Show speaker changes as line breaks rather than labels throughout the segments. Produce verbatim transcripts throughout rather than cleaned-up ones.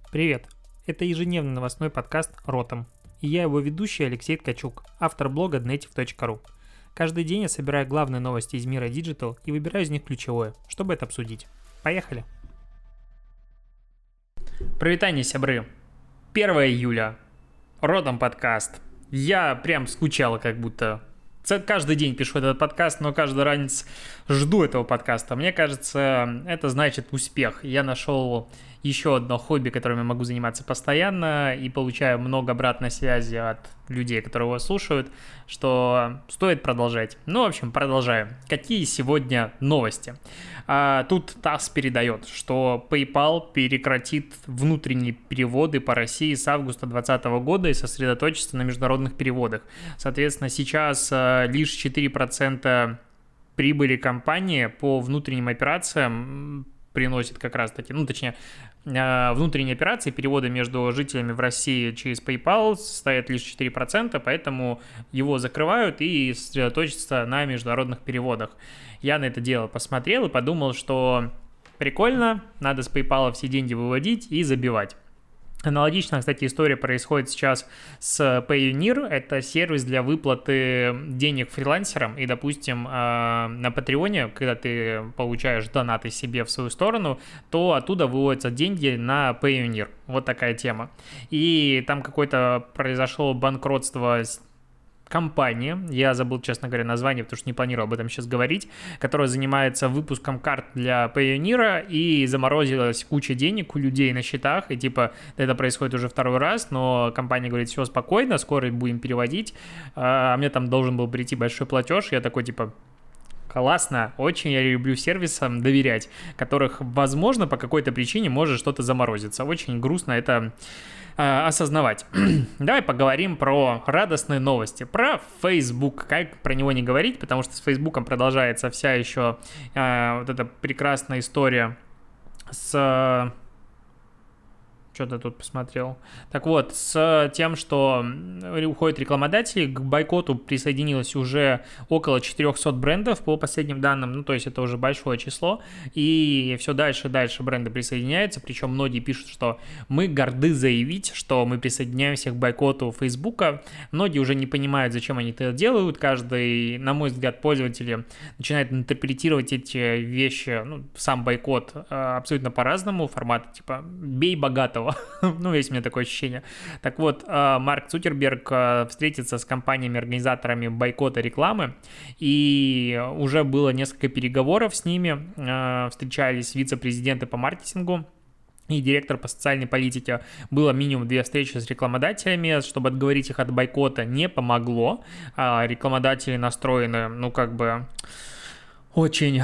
Привет! Это ежедневный новостной подкаст «Ротом». И я его ведущий Алексей Ткачук, автор блога днейтив точка ру. Каждый день я собираю главные новости из мира Digital и выбираю из них ключевое, чтобы это обсудить. Поехали! Привитание, сябры! первое июля. «Ротом» подкаст. Я прям скучал, как будто... Каждый день пишу этот подкаст, но каждый ранец жду этого подкаста. Мне кажется, это значит успех. Я нашел еще одно хобби, которым я могу заниматься постоянно, и получаю много обратной связи от людей, которые его слушают, что стоит продолжать. Ну, в общем, продолжаем. Какие сегодня новости? А, тут ТАСС передает, что PayPal прекратит внутренние переводы по России с августа две тысячи двадцатого года и сосредоточится на международных переводах. Соответственно, сейчас а, лишь четыре процента прибыли компании по внутренним операциям приносит как раз-таки, ну, точнее, внутренние операции, переводы между жителями в России через PayPal составят лишь четыре процента, поэтому его закрывают и сосредоточатся на международных переводах. Я на это дело посмотрел и подумал, что прикольно, надо с PayPal все деньги выводить и забивать. Аналогично, кстати, история происходит сейчас с Payoneer. Это сервис для выплаты денег фрилансерам. И, допустим, на Патреоне, когда ты получаешь донаты себе в свою сторону, то оттуда выводятся деньги на Payoneer. Вот такая тема. И там какое-то произошло банкротство компания, я забыл, честно говоря, название, потому что не планировал об этом сейчас говорить, которая занимается выпуском карт для Payoneer, и заморозилась куча денег у людей на счетах, и типа это происходит уже второй раз, но компания говорит, все спокойно, скоро будем переводить, а мне там должен был прийти большой платеж, я такой типа... Классно, очень я люблю сервисам доверять, которых, возможно, по какой-то причине может что-то заморозиться. Очень грустно это э, осознавать. Давай поговорим про радостные новости, про Facebook. Как про него не говорить, потому что с Фейсбуком продолжается вся еще э, вот эта прекрасная история с... Что-то тут посмотрел. Так вот, с тем, что уходят рекламодатели, к бойкоту присоединилось уже около четыреста брендов по последним данным, ну, то есть это уже большое число, и все дальше и дальше бренды присоединяются, причем многие пишут, что мы горды заявить, что мы присоединяемся к бойкоту Фейсбука. Многие уже не понимают, зачем они это делают, каждый, на мой взгляд, пользователи начинают интерпретировать эти вещи, ну, сам бойкот абсолютно по-разному, формат типа «бей богатого». Ну, есть у меня такое ощущение. Так вот, Марк Цукерберг встретится с компаниями-организаторами бойкота рекламы, и уже было несколько переговоров с ними, встречались вице-президенты по маркетингу и директор по социальной политике. Было минимум две встречи с рекламодателями, чтобы отговорить их от бойкота, не помогло. Рекламодатели настроены, ну, как бы, очень...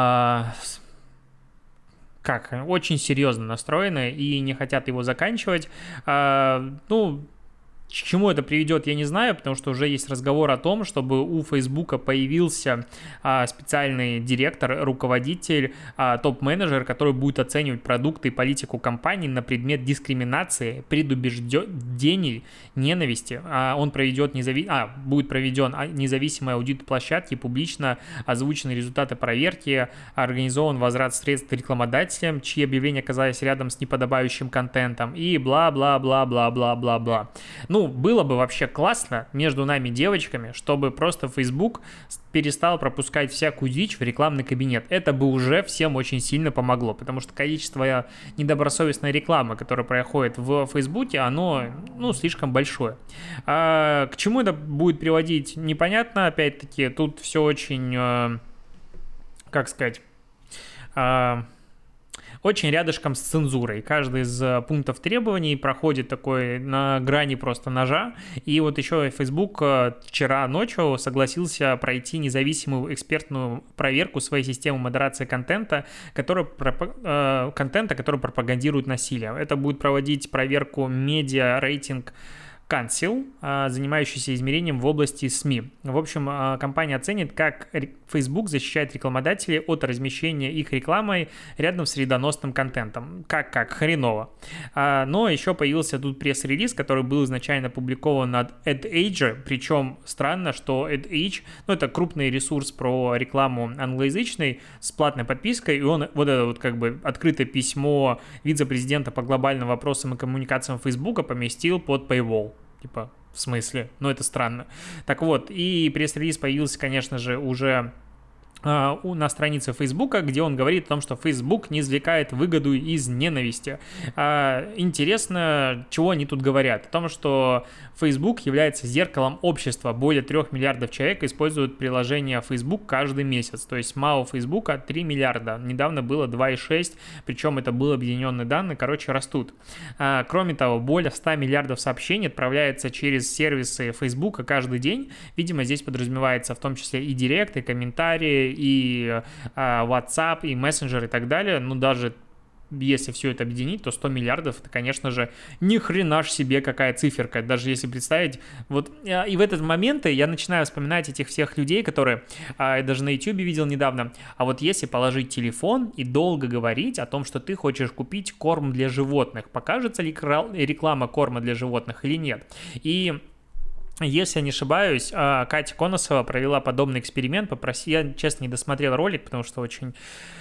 как, очень серьезно настроены и не хотят его заканчивать. А, ну, к чему это приведет, я не знаю, потому что уже есть разговор о том, чтобы у Фейсбука появился а, специальный директор, руководитель, а, топ-менеджер, который будет оценивать продукты и политику компании на предмет дискриминации, предубеждений, ненависти. А, он проведет незави... а, будет проведен независимый аудит площадки, публично озвучены результаты проверки, организован возврат средств рекламодателям, чьи объявления оказались рядом с неподобающим контентом, и бла-бла-бла-бла-бла-бла-бла. Ну, было бы вообще классно между нами, девочками, чтобы просто Facebook перестал пропускать всякую дичь в рекламный кабинет. Это бы уже всем очень сильно помогло, потому что количество недобросовестной рекламы, которая проходит в Фейсбуке, оно, ну, слишком большое. А к чему это будет приводить, непонятно. Опять-таки, тут все очень, как сказать... очень рядышком с цензурой. Каждый из пунктов требований проходит такой на грани просто ножа. И вот еще Facebook вчера ночью согласился пройти независимую экспертную проверку своей системы модерации контента, который, контента, который пропагандирует насилие. Это будет проводить проверку медиа рейтинг Council, занимающийся измерением в области СМИ. В общем, компания оценит, как Facebook защищает рекламодателей от размещения их рекламой рядом с вредоносным контентом. Как-как, хреново. Но еще появился тут пресс-релиз, который был изначально опубликован от AdAge, причем странно, что AdAge, ну, это крупный ресурс про рекламу англоязычной с платной подпиской, и он вот это вот как бы открытое письмо вице-президента по глобальным вопросам и коммуникациям Фейсбука поместил под paywall. Типа, в смысле? Ну, это странно. Так вот, и пресс-релиз появился, конечно же, уже на странице Фейсбука, где он говорит о том, что Facebook не извлекает выгоду из ненависти. Интересно, чего они тут говорят? О том, что Facebook является зеркалом общества. Более трех миллиардов человек используют приложение Facebook каждый месяц. То есть МАУ Фейсбука три миллиарда. Недавно было два и шесть, причем это были объединенные данные, короче, растут. Кроме того, более ста миллиардов сообщений отправляется через сервисы Facebook каждый день. Видимо, здесь подразумевается в том числе и директ, и комментарии, и а, WhatsApp, и мессенджер, и так далее. Ну, даже если все это объединить, то сто миллиардов, это, конечно же, ни хрена ж себе какая циферка. Даже если представить, вот, и в этот момент я начинаю вспоминать этих всех людей, которые, а, я даже на YouTube видел недавно, а вот если положить телефон и долго говорить о том, что ты хочешь купить корм для животных, покажется ли реклама корма для животных или нет? И если я не ошибаюсь, Катя Коносова провела подобный эксперимент. Попроси... Я, честно, не досмотрел ролик, потому что очень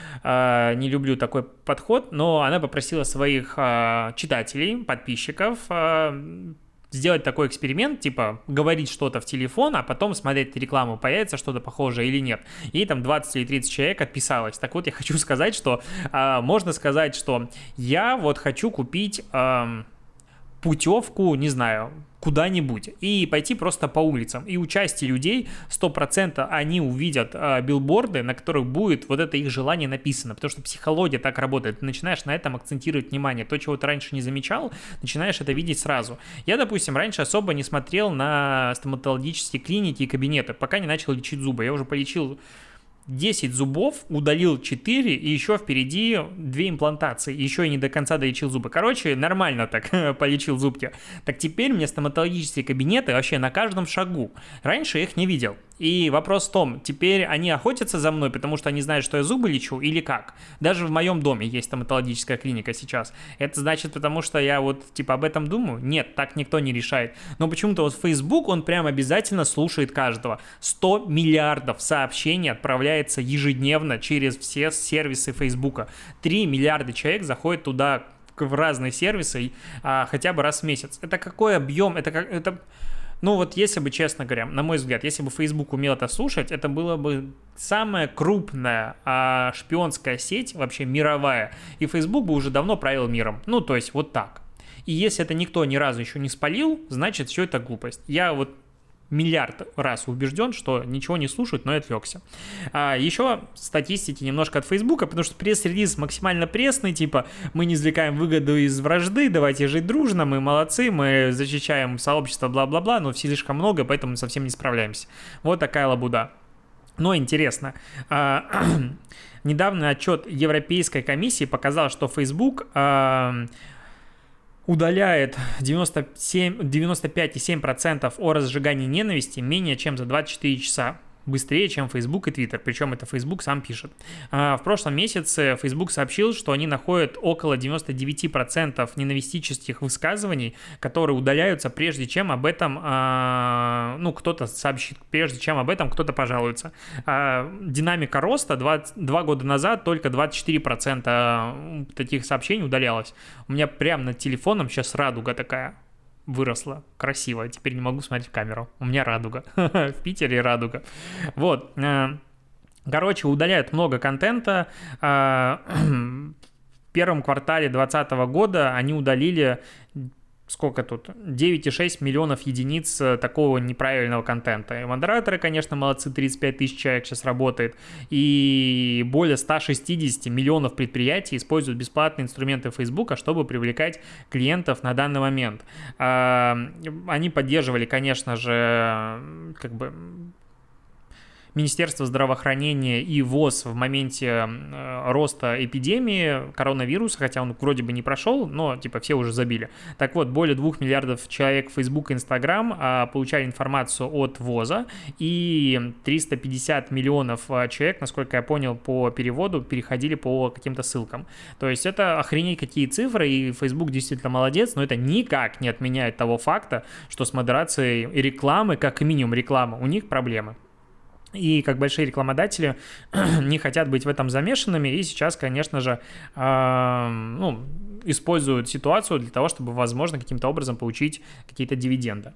э, не люблю такой подход, но она попросила своих э, читателей, подписчиков э, сделать такой эксперимент, типа говорить что-то в телефон, а потом смотреть рекламу, появится что-то похожее или нет. И там двадцать или тридцать человек отписалось. Так вот, я хочу сказать, что э, можно сказать, что я вот хочу купить э, путевку, не знаю, куда-нибудь и пойти просто по улицам. И у части людей сто процентов они увидят а, билборды, на которых будет вот это их желание написано, потому что психология так работает. Ты начинаешь на этом акцентировать внимание. То, чего ты раньше не замечал, начинаешь это видеть сразу. Я, допустим, раньше особо не смотрел на стоматологические клиники и кабинеты, пока не начал лечить зубы. Я уже полечил десять зубов, удалил четыре, и еще впереди две имплантации, еще и не до конца долечил зубы. Короче, нормально так полечил зубки. Так теперь мне стоматологические кабинеты вообще на каждом шагу. Раньше я их не видел. И вопрос в том, теперь они охотятся за мной, потому что они знают, что я зубы лечу, или как? Даже в моем доме есть стоматологическая клиника сейчас. Это значит, потому что я вот типа об этом думаю? Нет, так никто не решает. Но почему-то вот Facebook, он прям обязательно слушает каждого. сто миллиардов сообщений отправляется ежедневно через все сервисы Facebook. три миллиарда человек заходят туда в разные сервисы а, хотя бы раз в месяц. Это какой объем? Это как... Это... Ну вот если бы, честно говоря, на мой взгляд, если бы Facebook умел это слушать, это была бы самая крупная а, шпионская сеть, вообще мировая, и Facebook бы уже давно правил миром. Ну, то есть вот так. И если это никто ни разу еще не спалил, значит, все это глупость. Я вот миллиард раз убежден, что ничего не слушают, но я отвлекся. А, еще статистики немножко от Фейсбука, потому что пресс-релиз максимально пресный, типа мы не извлекаем выгоду из вражды, давайте жить дружно, мы молодцы, мы защищаем сообщество, бла-бла-бла, но слишком много, поэтому мы совсем не справляемся. Вот такая лабуда. Но интересно. А, недавний отчет Европейской комиссии показал, что Facebook... А, удаляет девяносто семь, девяносто пять и семь десятых процента о разжигании ненависти менее чем за двадцать четыре часа. Быстрее, чем Facebook и Twitter, причем это Facebook сам пишет. В прошлом месяце Facebook сообщил, что они находят около девяносто девять процентов ненавистических высказываний, которые удаляются, прежде чем об этом, ну, кто-то сообщит, прежде чем об этом кто-то пожалуется. Динамика роста двадцать два года назад только двадцать четыре процента таких сообщений удалялось. У меня прямо над телефоном сейчас радуга такая выросла, красиво. Теперь не могу смотреть в камеру. У меня радуга. В Питере радуга. Вот. Короче, удаляют много контента. В первом квартале двадцатого года они удалили... Сколько тут? девять и шесть миллионов единиц такого неправильного контента. И модераторы, конечно, молодцы, тридцать пять тысяч человек сейчас работает. И более ста шестидесяти миллионов предприятий используют бесплатные инструменты Facebook, чтобы привлекать клиентов на данный момент. Они поддерживали, конечно же, как бы... Министерство здравоохранения и ВОЗ в моменте роста эпидемии коронавируса, хотя он вроде бы не прошел, но типа все уже забили. Так вот, более двух миллиардов человек в Facebook и Instagram получали информацию от ВОЗа, и триста пятьдесят миллионов человек, насколько я понял по переводу, переходили по каким-то ссылкам. То есть это охренеть какие цифры, и Facebook действительно молодец, но это никак не отменяет того факта, что с модерацией рекламы, как минимум рекламы, у них проблемы. И как большие рекламодатели не хотят быть в этом замешанными, и сейчас, конечно же, э, ну, используют ситуацию для того, чтобы, возможно, каким-то образом получить какие-то дивиденды.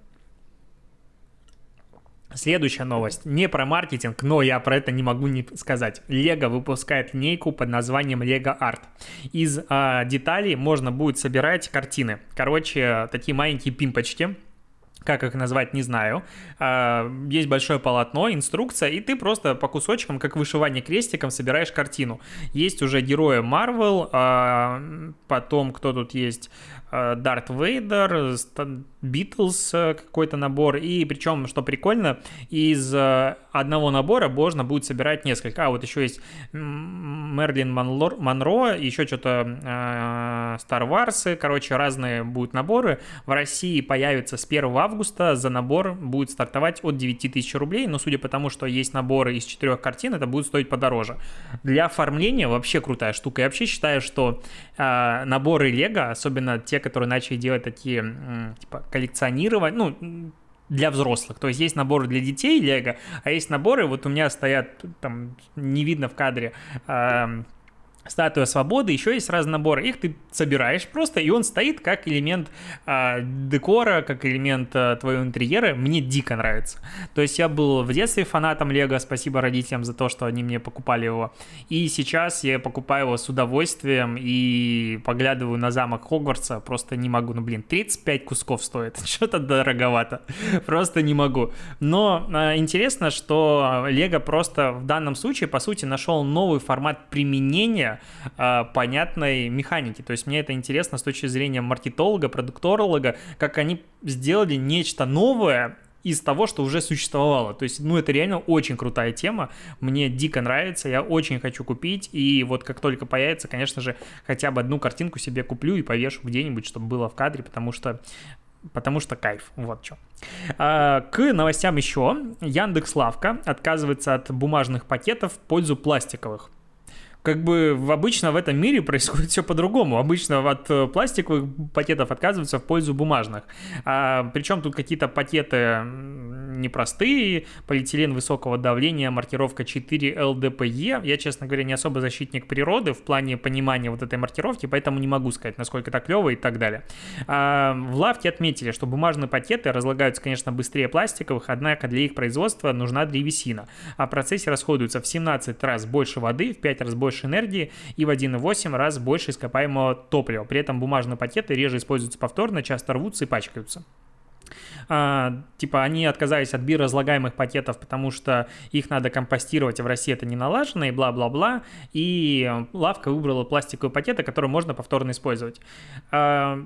Следующая новость. Не про маркетинг, но я про это не могу не сказать. Lego выпускает линейку под названием Lego Art. Из э, деталей можно будет собирать картины. Короче, такие маленькие пимпочки. Как их назвать, не знаю. Есть большое полотно, инструкция, и ты просто по кусочкам, как вышивание крестиком, собираешь картину. Есть уже герои Marvel, потом кто тут есть? Дарт Вейдер, Битлз какой-то набор, и причем, что прикольно, из одного набора можно будет собирать несколько. А вот еще есть Мерлин Монро, еще что-то Star Wars, короче, разные будут наборы. В России появится с первого августа, за набор будет стартовать от девять тысяч рублей, но судя по тому, что есть наборы из четырех картин, это будет стоить подороже. Для оформления вообще крутая штука. Я вообще считаю, что э, наборы Lego, особенно те, которые начали делать такие, э, типа, коллекционировать, ну, для взрослых. То есть есть наборы для детей Lego, а есть наборы, вот у меня стоят, там, не видно в кадре, э, Статуя Свободы, еще есть разные наборы. Их ты собираешь просто, и он стоит как элемент э, декора, как элемент э, твоего интерьера. Мне дико нравится. То есть я был в детстве фанатом Лего, спасибо родителям за то, что они мне покупали его. И сейчас я покупаю его с удовольствием и поглядываю на замок Хогвартса, просто не могу. Ну, блин, тридцать пять кусков стоит, что-то дороговато. Просто не могу. Но э, интересно, что Лего просто в данном случае, по сути, нашел новый формат применения понятной механики. То есть мне это интересно с точки зрения маркетолога, продукторолога, как они сделали нечто новое из того, что уже существовало. То есть, ну, это реально очень крутая тема. Мне дико нравится, я очень хочу купить. И вот как только появится, конечно же, хотя бы одну картинку себе куплю и повешу где-нибудь, чтобы было в кадре, потому что Потому что кайф, вот что. А, к новостям еще. Яндекс.Лавка отказывается от бумажных пакетов в пользу пластиковых. Как бы обычно в этом мире происходит все по-другому. Обычно от пластиковых пакетов отказываются в пользу бумажных. А, причем тут какие-то пакеты непростые, полиэтилен высокого давления, маркировка четыре эл дэ пэ е. Я, честно говоря, не особо защитник природы в плане понимания вот этой маркировки, поэтому не могу сказать, насколько это клево и так далее. А, в лавке отметили, что бумажные пакеты разлагаются, конечно, быстрее пластиковых, однако для их производства нужна древесина. А в процессе расходуется в семнадцать раз больше воды, в пять раз больше энергии и в один и восемь раз больше ископаемого топлива. При этом бумажные пакеты реже используются повторно, часто рвутся и пачкаются. А, типа они отказались от биоразлагаемых пакетов, потому что их надо компостировать, а в России это не налажено, и бла-бла-бла. И лавка выбрала пластиковые пакеты, которые можно повторно использовать. А,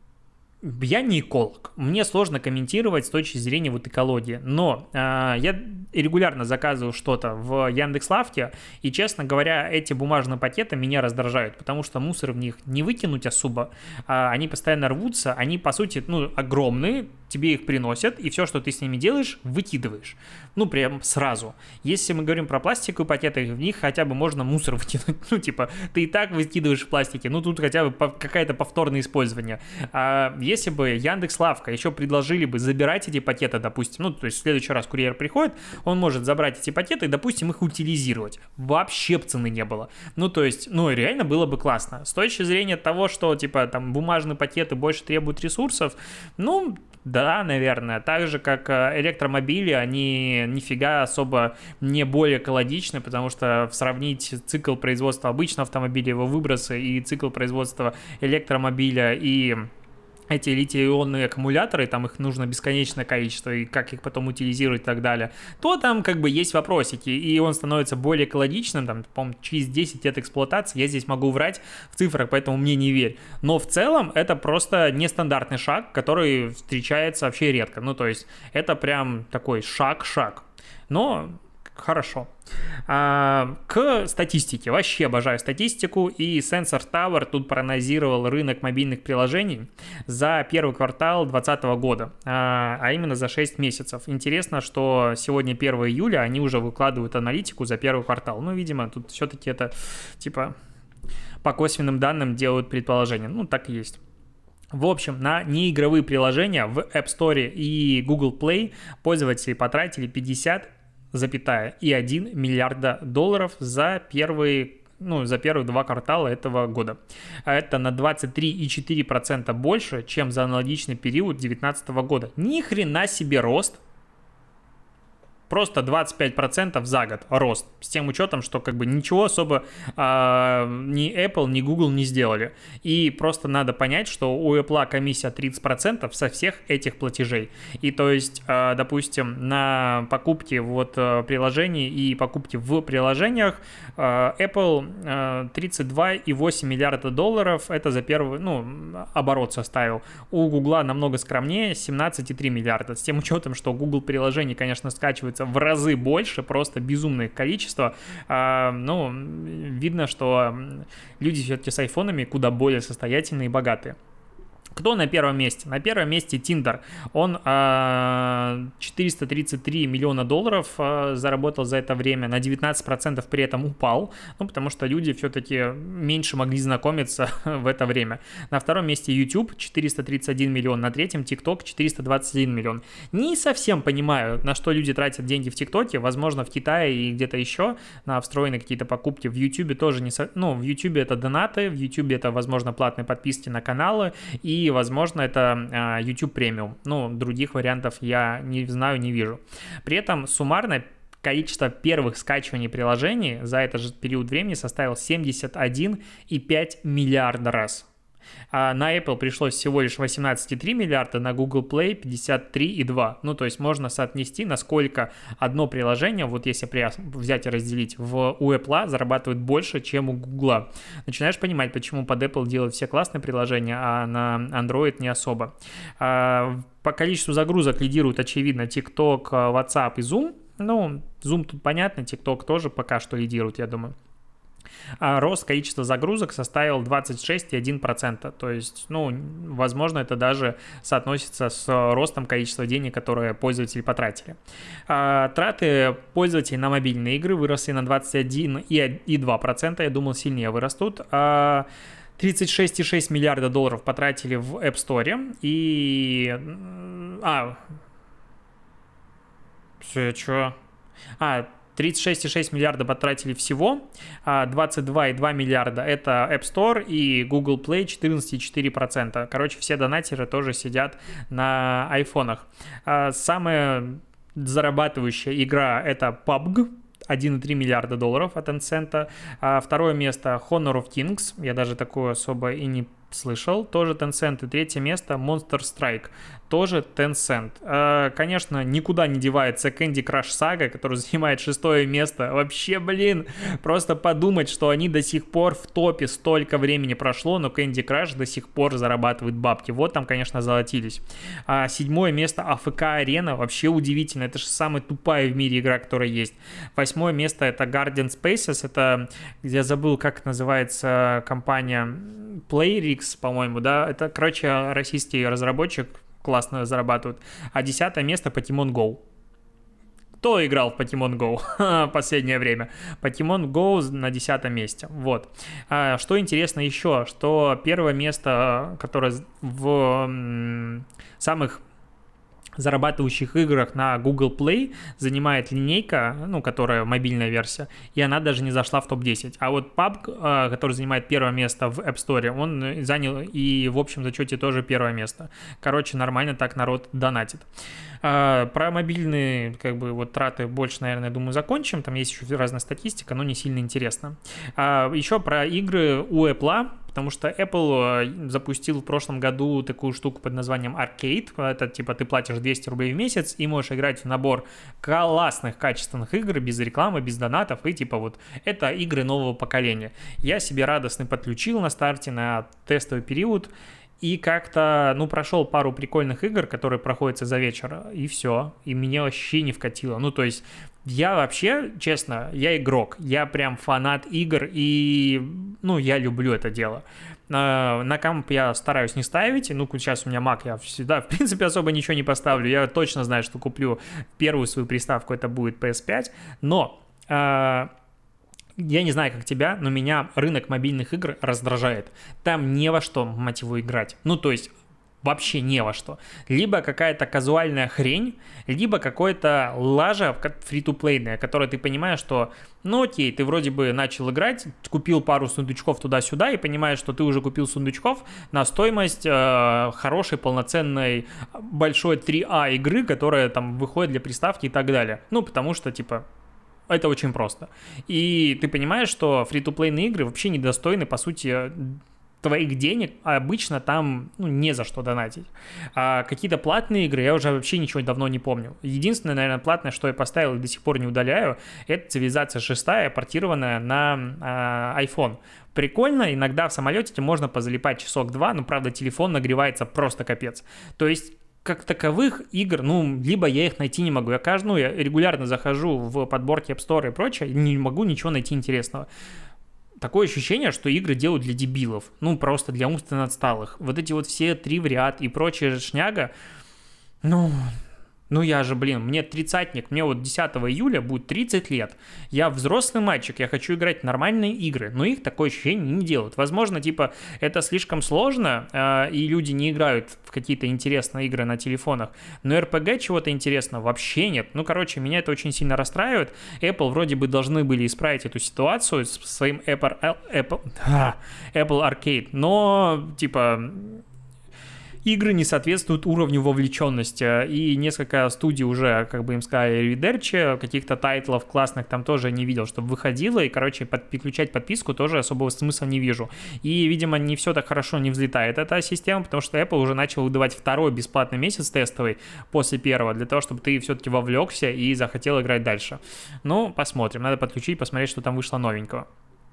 я не эколог, мне сложно комментировать с точки зрения вот экологии, но э, я регулярно заказываю что-то в Яндекс.Лавке, и, честно говоря, эти бумажные пакеты меня раздражают, потому что мусор в них не выкинуть особо, э, они постоянно рвутся, они, по сути, ну, огромные, тебе их приносят, и все, что ты с ними делаешь, выкидываешь, ну, прям сразу. Если мы говорим про пластиковые пакеты, в них хотя бы можно мусор выкинуть, ну, типа, ты и так выкидываешь в пластике, ну, тут хотя бы какое-то повторное использование. А если бы Яндекс.Лавка еще предложили бы забирать эти пакеты, допустим, ну, то есть в следующий раз курьер приходит, он может забрать эти пакеты и, допустим, их утилизировать. Вообще цены не было. Ну, то есть, ну, реально было бы классно. С точки зрения того, что, типа, там, бумажные пакеты больше требуют ресурсов, ну, да, наверное. Так же, как электромобили, они нифига особо не более экологичны, потому что сравнить цикл производства обычного автомобиля, его выбросы, и цикл производства электромобиля, и эти литий-ионные аккумуляторы, там их нужно бесконечное количество, и как их потом утилизировать и так далее, то там как бы есть вопросики, и он становится более экологичным, там, по-моему, через десять лет эксплуатации, я здесь могу врать в цифрах, поэтому мне не верь. Но в целом это просто нестандартный шаг, который встречается вообще редко, ну то есть это прям такой шаг-шаг. Но Хорошо. А, к статистике. Вообще обожаю статистику. И Sensor Tower тут прогнозировал рынок мобильных приложений за первый квартал две тысячи двадцатого года, а, а именно за шесть месяцев. Интересно, что сегодня первое июля, они уже выкладывают аналитику за первый квартал. Ну, видимо, тут все-таки это типа по косвенным данным делают предположение. Ну, так и есть. В общем, на неигровые приложения в App Store и Google Play пользователи потратили пятьдесят и один миллиарда долларов за первые, ну, за первые два квартала этого года. А это на двадцать три и четыре десятых процента больше, чем за аналогичный период две тысячи девятнадцатого года. Ни хрена себе рост. Просто двадцать пять процентов за год рост. С тем учетом, что как бы ничего особо э, ни Apple, ни Google не сделали. И просто надо понять, что у Apple комиссия тридцать процентов со всех этих платежей. И то есть, э, допустим, на покупки вот э, приложений и покупки в приложениях э, Apple э, тридцать два и восемь миллиарда долларов. Это за первый, ну, оборот составил. У Google намного скромнее, семнадцать и три миллиарда. С тем учетом, что Google приложений, конечно, скачивается в разы больше, просто безумное количество. А, ну, видно, что люди все-таки с айфонами куда более состоятельные и богатые. Кто на первом месте? На первом месте Tinder. Он э, четыреста тридцать три миллиона долларов э, заработал за это время, на девятнадцать процентов при этом упал, ну, потому что люди все-таки меньше могли знакомиться в это время. На втором месте YouTube, четыреста тридцать один миллион, на третьем TikTok, четыреста двадцать один миллион. Не совсем понимаю, на что люди тратят деньги в ТикТоке, возможно, в Китае и где-то еще на встроенные какие-то покупки. В YouTube тоже не... Со... Ну, в YouTube это донаты, в YouTube это, возможно, платные подписки на каналы, и И, возможно, это YouTube премиум. Ну, других вариантов я не знаю, не вижу. При этом суммарно количество первых скачиваний приложений за этот же период времени составило семьдесят один и пять миллиарда раз. А на Apple пришлось всего лишь восемнадцать и три миллиарда, на Google Play пятьдесят три и два. Ну, то есть можно соотнести, насколько одно приложение, вот если взять и разделить, в, у Apple зарабатывает больше, чем у Google. Начинаешь понимать, почему под Apple делают все классные приложения, а на Android не особо. А, по количеству загрузок лидируют, очевидно, TikTok, WhatsApp и Zoom. Ну, Zoom тут понятно, TikTok тоже пока что лидирует, я думаю. А рост количества загрузок составил двадцать шесть и одна десятая процента. То есть, ну, возможно, это даже соотносится с ростом количества денег, которые пользователи потратили. А, траты пользователей на мобильные игры выросли на двадцать один и две десятых процента. Я думал, сильнее вырастут. А, тридцать шесть и шесть миллиарда долларов потратили в App Store. И... А... Все, что? А... тридцать шесть и шесть миллиарда потратили всего, двадцать два и два миллиарда это App Store и Google Play четырнадцать и четыре десятых процента. Короче, все донатеры тоже сидят на айфонах. Самая зарабатывающая игра это пабг, один и три миллиарда долларов от Tencent. Второе место Honor of Kings, я даже такое особо и не слышал, тоже Tencent. И третье место Monster Strike, тоже Tencent. Конечно, никуда не девается Candy Crush Saga, который занимает шестое место. Вообще, блин, просто подумать, что они до сих пор в топе, столько времени прошло, но Candy Crush до сих пор зарабатывает бабки. Вот там, конечно, золотились. Седьмое место эй эф кей Arena, вообще удивительно, это же самая тупая в мире игра, которая есть. Восьмое место это Guardian Spaces, это, я забыл, как называется компания, Playrix, по-моему, да, это, короче, российский разработчик, классно зарабатывают. А десятое место Pokemon Go. Кто играл в Pokemon Go в последнее время? Pokemon Go на десятом месте. Вот. А, что интересно еще, что первое место, которое в м, самых зарабатывающих играх на Google Play занимает линейка, ну, которая мобильная версия, и она даже не зашла в топ десять. А вот пабг, который занимает первое место в App Store, он занял и в общем зачете тоже первое место. Короче, нормально так народ донатит. Про мобильные, как бы, вот траты больше, наверное, думаю, закончим. Там есть еще разная статистика, но не сильно интересно. Еще про игры у Apple, потому что Apple запустил в прошлом году такую штуку под названием Arcade. Это типа ты платишь двести рублей в месяц и можешь играть в набор классных, качественных игр без рекламы, без донатов. И типа вот это игры нового поколения. Я себе радостно подключил на старте на тестовый период. И как-то, ну, прошел пару прикольных игр, которые проходятся за вечер, и все. И меня вообще не вкатило. Ну, то есть, я вообще, честно, я игрок. Я прям фанат игр, и, ну, я люблю это дело. На, на комп я стараюсь не ставить. Ну, сейчас у меня Mac, я всегда, в принципе, особо ничего не поставлю. Я точно знаю, что куплю первую свою приставку, это будет пи эс пять. Но... Э- Я не знаю, как тебя, но меня рынок мобильных игр раздражает. Там не во что, мать его, играть. Ну, то есть, вообще не во что. Либо какая-то казуальная хрень, либо какая-то лажа фри-то-плейная, которая ты понимаешь, что, ну окей, ты вроде бы начал играть, купил пару сундучков туда-сюда и понимаешь, что ты уже купил сундучков на стоимость э, хорошей, полноценной, большой три А игры, которая там выходит для приставки и так далее. Ну, потому что, типа... Это очень просто. И ты понимаешь, что фри-то-плейные игры вообще недостойны, по сути, твоих денег, а обычно там ну, не за что донатить. А какие-то платные игры я уже вообще ничего давно не помню. Единственное, наверное, платное, что я поставил и до сих пор не удаляю, это «Цивилизация шестая», портированная на э, iPhone. Прикольно, иногда в самолете можно позалипать часок-два, но, правда, телефон нагревается просто капец. То есть как таковых игр, ну, либо я их найти не могу. Я каждую, ну, я регулярно захожу в подборки App Store и прочее, не могу ничего найти интересного. Такое ощущение, что игры делают для дебилов, ну, просто для умственно отсталых. Вот эти вот все три в ряд и прочая шняга, ну... Ну я же, блин, мне тридцатник, мне вот десятого июля будет тридцать лет. Я взрослый мальчик, я хочу играть в нормальные игры, но их такое ощущение не делают. Возможно, типа, это слишком сложно, э, и люди не играют в какие-то интересные игры на телефонах, но эр пи джи чего-то интересного вообще нет. Ну, короче, меня это очень сильно расстраивает. Apple вроде бы должны были исправить эту ситуацию с своим Apple, Apple, Apple Arcade, но, типа... Игры не соответствуют уровню вовлеченности, и несколько студий уже, как бы им сказали, ревидерчи, каких-то тайтлов классных там тоже не видел, чтобы выходило, и, короче, под, переключать подписку тоже особого смысла не вижу. И, видимо, не все так хорошо не взлетает эта система, потому что Apple уже начал выдавать второй бесплатный месяц тестовый после первого, для того, чтобы ты все-таки вовлекся и захотел играть дальше. Ну, посмотрим, надо подключить, посмотреть, что там вышло новенького.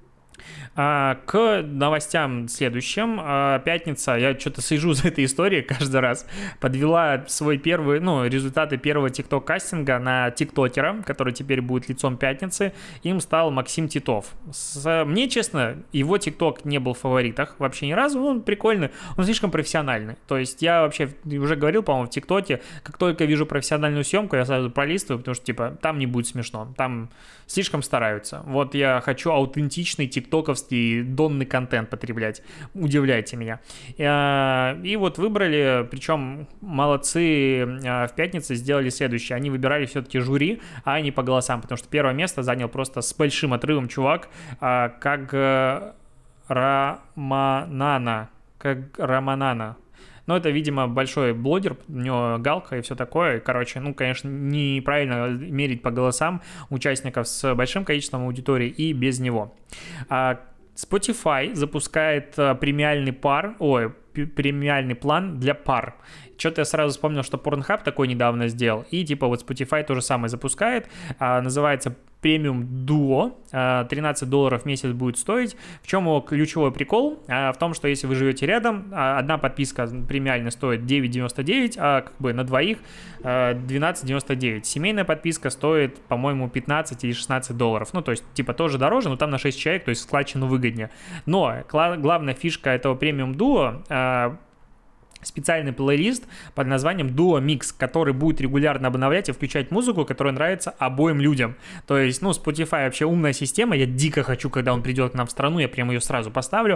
К новостям следующим. Пятница, я что-то слежу за этой историей каждый раз, подвела свой первый, ну, результаты первого тикток-кастинга на тиктокера, который теперь будет лицом пятницы. Им стал Максим Титов. С, мне, честно, его тикток не был в фаворитах вообще ни разу. Он прикольный, он слишком профессиональный. То есть я вообще уже говорил, по-моему, в тиктоке, как только вижу профессиональную съемку, я сразу пролистываю, потому что, типа, там не будет смешно, там слишком стараются. Вот я хочу аутентичный тиктоковский донный контент потреблять. Удивляйте меня. И вот выбрали, причем молодцы в пятницу сделали следующее. Они выбирали все-таки жюри, а не по голосам, потому что первое место занял просто с большим отрывом чувак, как Раманана. Как Раманана. Но это, видимо, большой блогер, у него галка и все такое. Короче, ну, конечно, неправильно мерить по голосам участников с большим количеством аудитории и без него. Spotify запускает премиальный пар, ой, премиальный план для пар. Что-то я сразу вспомнил, что Pornhub такой недавно сделал. И типа вот Spotify то же самое запускает. А, называется премиум дуо. А, тринадцать долларов в месяц будет стоить. В чем его ключевой прикол? А, в том, что если вы живете рядом, а, одна подписка премиальная стоит девять девяносто девять, а как бы на двоих а, двенадцать девяносто девять. Семейная подписка стоит, по-моему, пятнадцать или шестнадцать долларов. Ну, то есть, типа, тоже дороже, но там на шесть человек, то есть складчину выгоднее. Но кла- главная фишка этого премиум дуо а, специальный плейлист под названием Duo Mix, который будет регулярно обновлять и включать музыку, которая нравится обоим людям. То есть, ну, Spotify вообще умная система, я дико хочу, когда он придет к нам в страну, я прямо ее сразу поставлю,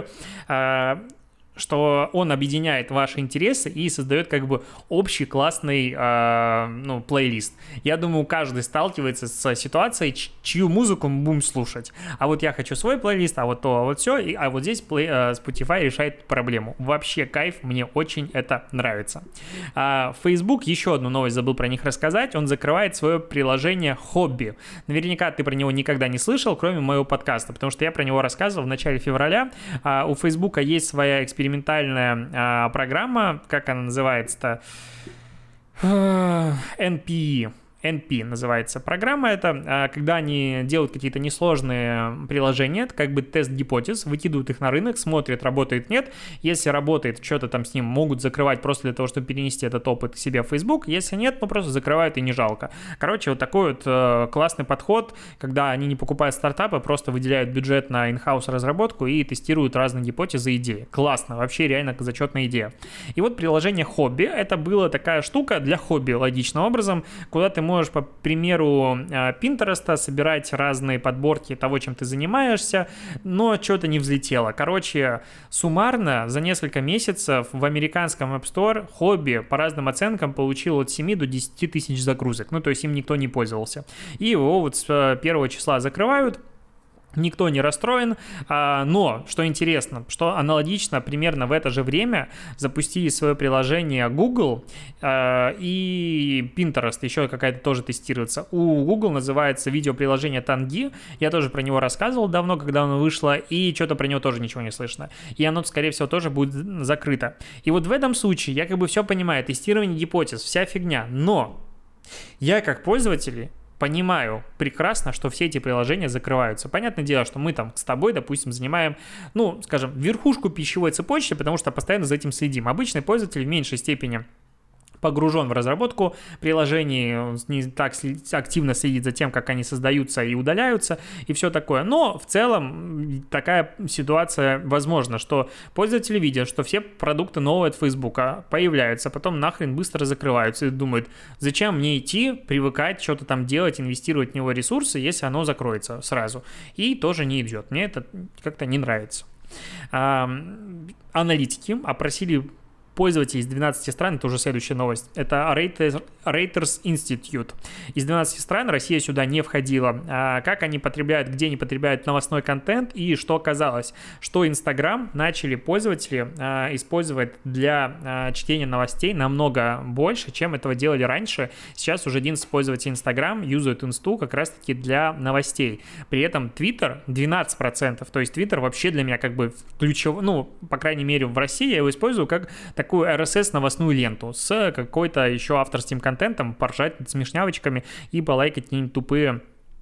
что он объединяет ваши интересы и создает как бы общий классный э, ну, плейлист. Я думаю, каждый сталкивается с ситуацией, чью музыку мы будем слушать. А вот я хочу свой плейлист, а вот то, а вот все, и, а вот здесь плей, э, Spotify решает проблему. Вообще кайф, мне очень это нравится. А, Facebook, еще одну новость забыл про них рассказать, он закрывает свое приложение Хобби. Наверняка ты про него никогда не слышал, кроме моего подкаста, потому что я про него рассказывал в начале февраля. А, у Facebook есть своя экспериментальная экспериментальная а, программа, как она называется-то? эн пи и. эн пи называется программа. Это когда они делают какие-то несложные приложения, это как бы тест гипотез, выкидывают их на рынок, смотрят, работает, нет. Если работает, что-то там с ним могут закрывать просто для того, чтобы перенести этот опыт к себе в Facebook. Если нет, ну просто закрывают и не жалко. Короче, вот такой вот э, классный подход, когда они не покупают стартапы, просто выделяют бюджет на in-house разработку и тестируют разные гипотезы и идеи. Классно, вообще реально зачетная идея. И вот приложение «Хобби» — это была такая штука для хобби, логичным образом, куда ты можешь, по примеру Pinterest, собирать разные подборки того, чем ты занимаешься, но что-то не взлетело. Короче, суммарно за несколько месяцев в американском App Store «Хобби» по разным оценкам получил от семи до десяти тысяч загрузок. Ну, то есть им никто не пользовался. И его вот с первого числа закрывают. Никто не расстроен, но, что интересно, что аналогично примерно в это же время запустили свое приложение Google и Pinterest, еще какая-то тоже тестируется. У Google называется видеоприложение Tangi, я тоже про него рассказывал давно, когда оно вышло, и что-то про него тоже ничего не слышно. И оно, скорее всего, тоже будет закрыто. И вот в этом случае я как бы все понимаю, тестирование гипотез, вся фигня, но я как пользователь понимаю прекрасно, что все эти приложения закрываются. Понятное дело, что мы там с тобой, допустим, занимаем, ну, скажем, верхушку пищевой цепочки, потому что постоянно за этим следим. Обычный пользователь в меньшей степени погружен в разработку приложений, не так активно следит за тем, как они создаются и удаляются, и все такое. Но в целом такая ситуация возможна, что пользователи видят, что все продукты новые от Фейсбука появляются, потом нахрен быстро закрываются и думают, зачем мне идти, привыкать, что-то там делать, инвестировать в него ресурсы, если оно закроется сразу. И тоже не идет. Мне это как-то не нравится. А, аналитики опросили пользователей из двенадцати стран, это уже следующая новость, это Reuters, Reuters Institute. Из двенадцати стран Россия сюда не входила. А как они потребляют, где они потребляют новостной контент, и что оказалось, что Instagram начали пользователи а, использовать для а, чтения новостей намного больше, чем этого делали раньше. Сейчас уже одиннадцать пользователей Instagram юзают инсту как раз-таки для новостей. При этом Twitter двенадцать процентов, то есть Twitter вообще для меня как бы ключевой, ну, по крайней мере в России я его использую как такую эр эс эс-новостную ленту с какой-то еще авторским контентом, поржать над смешнявочками и полайкать какие-нибудь тупые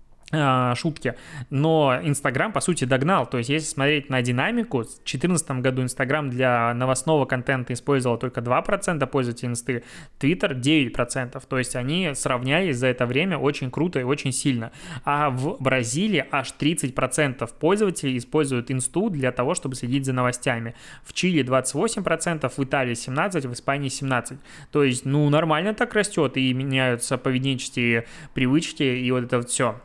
э, шутки. Но Инстаграм, по сути, догнал. То есть, если смотреть на динамику, в две тысячи четырнадцатом году Инстаграм для новостного контента использовал только два процента пользователей Инсты, Твиттер девять процентов. То есть, они сравнялись за это время очень круто и очень сильно. А в Бразилии аж тридцать процентов пользователей используют Инсту для того, чтобы следить за новостями. В Чили двадцать восемь процентов, в Италии семнадцать процентов, в Испании семнадцать процентов. То есть, ну, нормально так растет и меняются поведенческие привычки и вот это вот все.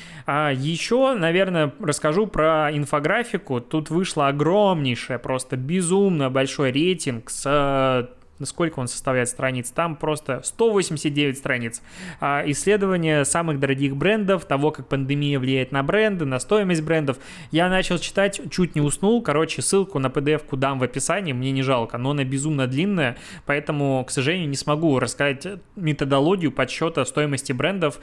А еще, наверное, расскажу про инфографику. Тут вышло огромнейшее, просто безумно большой рейтинг с... Сколько он составляет страниц? Там просто сто восемьдесят девять страниц. А, исследование самых дорогих брендов, того, как пандемия влияет на бренды, на стоимость брендов. Я начал читать, чуть не уснул. Короче, ссылку на пи ди эф-ку дам в описании, мне не жалко, но она безумно длинная, поэтому, к сожалению, не смогу рассказать методологию подсчета стоимости брендов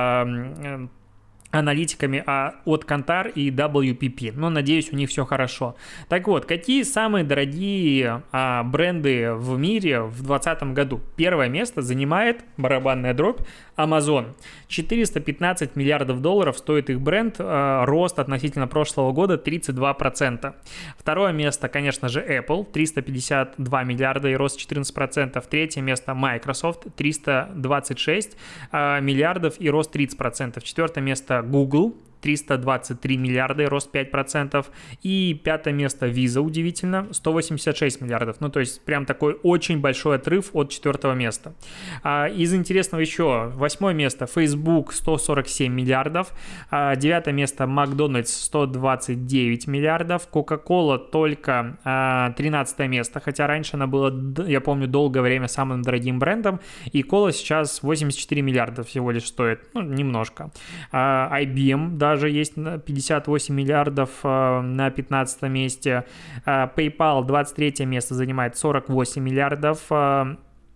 а, аналитиками от Kantar и дабл ю пи пи, но надеюсь, у них все хорошо. Так вот, какие самые дорогие а, бренды в мире в двадцатом году? Первое место занимает, барабанная дробь, Amazon. четыреста пятнадцать миллиардов долларов стоит их бренд, а, рост относительно прошлого года тридцать два процента. Второе место, конечно же, Apple, триста пятьдесят два миллиарда и рост четырнадцать процентов. Третье место Microsoft, триста двадцать шесть а, миллиардов и рост тридцать процентов. Четвертое место Google, триста двадцать три миллиарда и рост пять процентов. И пятое место Visa, удивительно, сто восемьдесят шесть миллиардов. Ну, то есть, прям такой очень большой отрыв от четвертого места. А, из интересного еще восьмое место Facebook, сто сорок семь миллиардов. А, девятое место Макдональдс, сто двадцать девять миллиардов. Coca-Cola только а, тринадцатое место, хотя раньше она была, я помню, долгое время самым дорогим брендом. И кола сейчас восемьдесят четыре миллиарда всего лишь стоит. Ну, немножко. А, ай би эм, да, даже есть пятьдесят восемь миллиардов э, на пятнадцатом месте. Э, PayPal двадцать третье место занимает сорок восемь миллиардов. Э,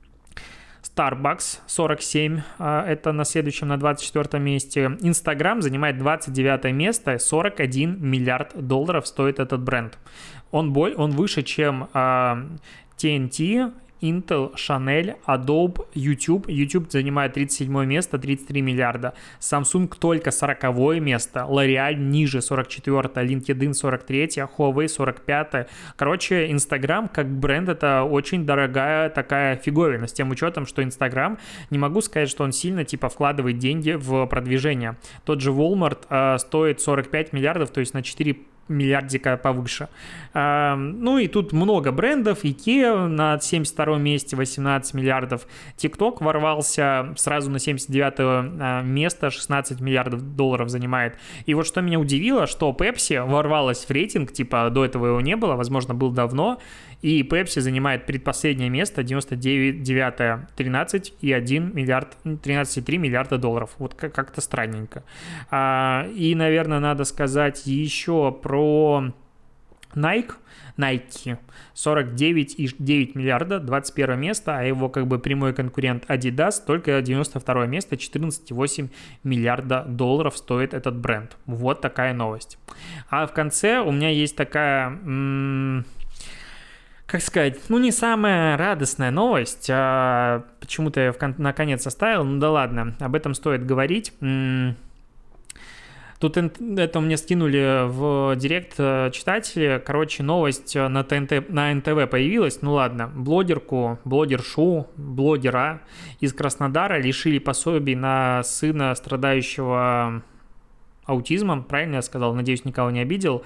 Starbucks сорок семь, э, это на следующем, на двадцать четвёртом месте. Instagram занимает двадцать девятое место, сорок один миллиард долларов стоит этот бренд. Он, боль, он выше, чем э, ти эн ти, Intel, Chanel, Adobe, YouTube. YouTube занимает тридцать седьмое место, тридцать три миллиарда. Samsung только сороковое место. L'Oreal ниже, сорок четвёртое. LinkedIn сорок третье. Huawei сорок пятое. Короче, Instagram как бренд это очень дорогая такая фиговина. С тем учетом, что Instagram, не могу сказать, что он сильно типа вкладывает деньги в продвижение. Тот же Walmart э, стоит сорок пять миллиардов, то есть на четыре миллиардика повыше. А, ну и тут много брендов. IKEA на семьдесят втором месте, восемнадцать миллиардов. TikTok ворвался сразу на семьдесят девятое место, шестнадцать миллиардов долларов занимает. И вот что меня удивило, что Pepsi ворвалась в рейтинг, типа до этого его не было, возможно, был давно, и Pepsi занимает предпоследнее место, девяносто девятое, тринадцать и один миллиард, тринадцать и три миллиарда долларов. Вот как-то странненько. А, и, наверное, надо сказать еще про Про Nike, Nike сорок девять и девять миллиарда, двадцать первое место, а его как бы прямой конкурент Adidas только девяносто второе место, четырнадцать и восемь миллиарда долларов стоит этот бренд. Вот такая новость. А в конце у меня есть такая, м- как сказать, ну не самая радостная новость, а почему-то я в кон- наконец оставил, ну да ладно, об этом стоит говорить. М- Тут это мне скинули в директ читатели. Короче, новость на ТНТ, на эн тэ вэ появилась. Ну ладно, блогерку, блогершу, блогера из Краснодара лишили пособий на сына, страдающего аутизмом. Правильно я сказал? Надеюсь, никого не обидел.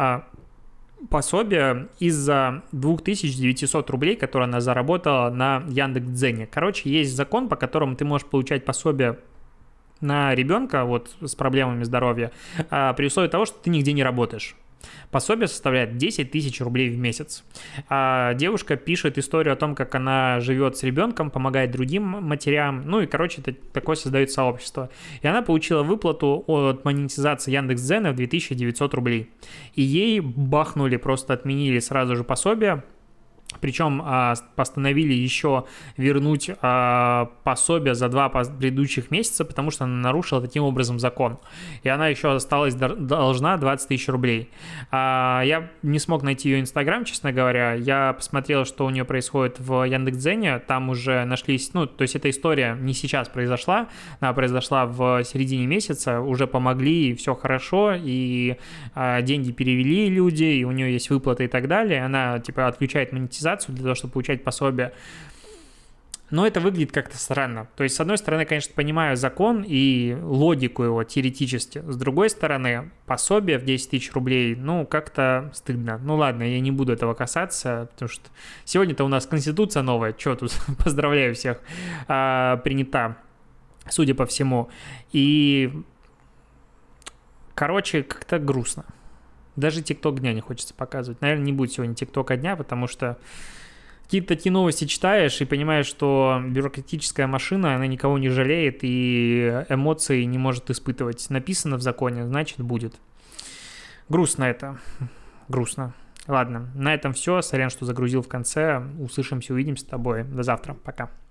Пособие из-за две тысячи девятьсот рублей, которые она заработала на Яндекс.Дзене. Короче, есть закон, по которому ты можешь получать пособие на ребенка вот с проблемами здоровья, а, при условии того, что ты нигде не работаешь. Пособие составляет десять тысяч рублей в месяц. А девушка пишет историю о том, как она живет с ребенком, помогает другим матерям. Ну и, короче, это такое создает сообщество. И она получила выплату от монетизации Яндекс.Дзена в две тысячи девятьсот рублей. И ей бахнули, просто отменили сразу же пособие. Причем а, постановили еще вернуть а, пособие за два предыдущих месяца, потому что она нарушила таким образом закон. И она еще осталась должна двадцать тысяч рублей. А, я не смог найти ее Инстаграм, честно говоря. Я посмотрел, что у нее происходит в Яндекс.Дзене. Там уже нашлись... Ну, то есть эта история не сейчас произошла. Она произошла в середине месяца. Уже помогли, и все хорошо. И а, деньги перевели люди, и у нее есть выплаты и так далее. Она, типа, отключает монетизацию для того, чтобы получать пособие. Но это выглядит как-то странно. То есть, с одной стороны, конечно, понимаю закон и логику его теоретически. С другой стороны, пособие в десять тысяч рублей, ну, как-то стыдно. Ну, ладно, я не буду этого касаться, потому что сегодня-то у нас Конституция новая. Чё тут? Поздравляю всех. А, принята, судя по всему. И, короче, как-то грустно. Даже ТикТок дня не хочется показывать. Наверное, не будет сегодня ТикТока дня, потому что какие-то такие новости читаешь и понимаешь, что бюрократическая машина, она никого не жалеет и эмоций не может испытывать. Написано в законе, значит, будет. Грустно это. Грустно. Ладно, на этом все. Сорян, что загрузил в конце. Услышимся, увидимся с тобой. До завтра. Пока.